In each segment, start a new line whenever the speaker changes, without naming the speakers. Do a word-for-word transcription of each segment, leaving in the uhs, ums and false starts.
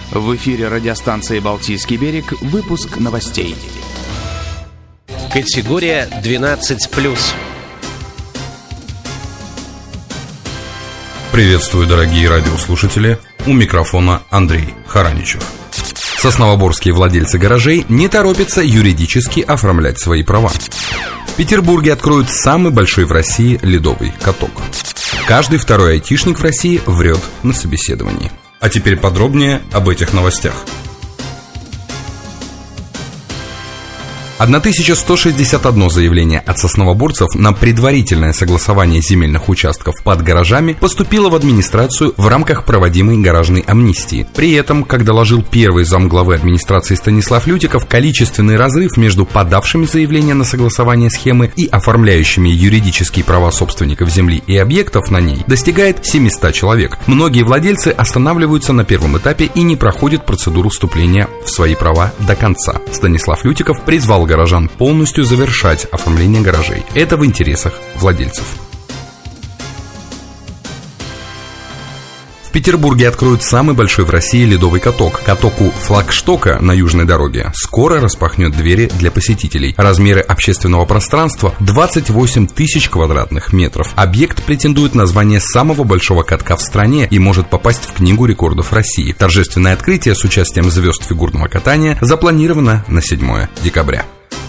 В эфире радиостанции «Балтийский берег» выпуск новостей.
Категория двенадцать плюс.
Приветствую, дорогие радиослушатели. У микрофона Андрей Хараничев. Сосновоборские владельцы гаражей не торопятся юридически оформлять свои права. В Петербурге откроют самый большой в России ледовый каток. Каждый второй айтишник в России врет на собеседовании. А теперь подробнее об этих новостях. тысяча сто шестьдесят одно заявление от сосновоборцев на предварительное согласование земельных участков под гаражами поступило в администрацию в рамках проводимой гаражной амнистии. При этом, как доложил первый замглавы администрации Станислав Лютиков, количественный разрыв между подавшими заявление на согласование схемы и оформляющими юридические права собственников земли и объектов на ней достигает семьсот человек. Многие владельцы останавливаются на первом этапе и не проходят процедуру вступления в свои права до конца. Станислав Лютиков призвал горожан полностью завершать оформление гаражей. Это в интересах владельцев. В Петербурге откроют самый большой в России ледовый каток. Каток у Флагштока на южной дороге скоро распахнет двери для посетителей. Размеры общественного пространства двадцать восемь тысяч квадратных метров. Объект претендует на звание самого большого катка в стране и может попасть в Книгу рекордов России. Торжественное открытие с участием звезд фигурного катания запланировано на седьмое декабря.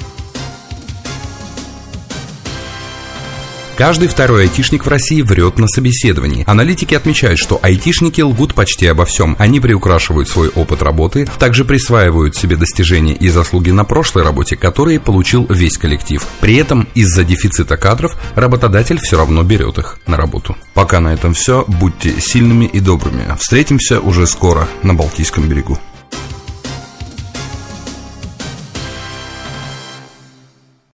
Каждый второй айтишник в России врет на собеседовании. Аналитики отмечают, что айтишники лгут почти обо всем. Они приукрашивают свой опыт работы, также присваивают себе достижения и заслуги на прошлой работе, которые получил весь коллектив. При этом из-за дефицита кадров работодатель все равно берет их на работу. Пока на этом все. Будьте сильными и добрыми. Встретимся уже скоро на Балтийском берегу.